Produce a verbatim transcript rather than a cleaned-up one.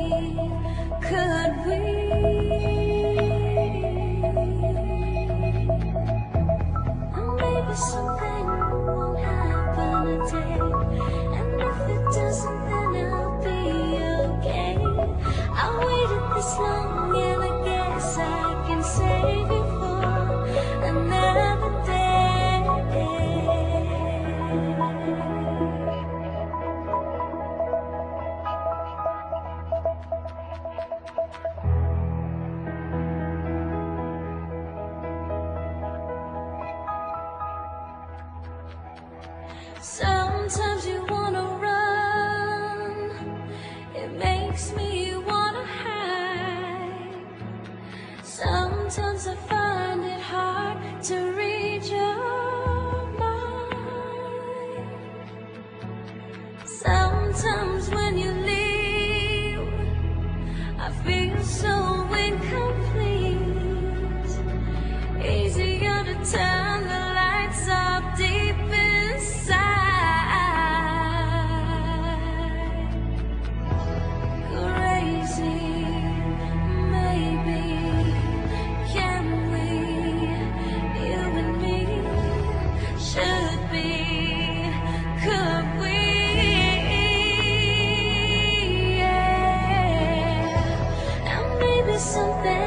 could we? And maybe something won't happen today, and if it doesn't, then I'll be okay. I waited this long, and I guess I can save you for another day. Sometimes you wanna run, it makes me wanna hide. Sometimes I find it hard to read your mind. Sometimes when you leave, I feel so incomplete. Easier to turn the lights off deep inside. Something